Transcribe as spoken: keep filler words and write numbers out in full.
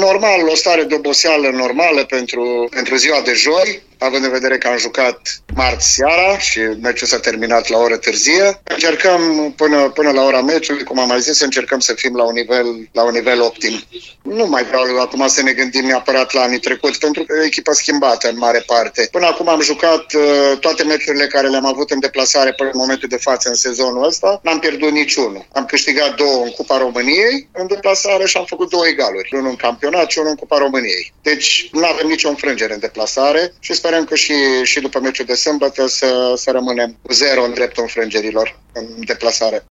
normal, o stare de oboseală normală pentru, pentru ziua de joi, având în vedere că am jucat marți seara și meciul s-a terminat la oră târzie. Încercăm până, până la ora meciului, cum am mai zis, să încercăm să fim la un nivel, la un nivel optim. Nu mai vreau acum să ne gândim neapărat la anii trecuți, pentru că e o echipă schimbată în mare parte. Până acum am jucat uh, toate meciurile care le-am avut în deplasare până în momentul de față în sezonul ăsta. N-am pierdut niciunul. Am câștigat două în Cupa României în deplasare și am făcut două egaluri. Unul în campionat și unul în Cupa României. Deci nu avem nicio înfrângere în deplasare și sperăm că și, și după meciul de sâmbătă să, să rămânem cu zero în dreptul înfrângerilor în deplasare.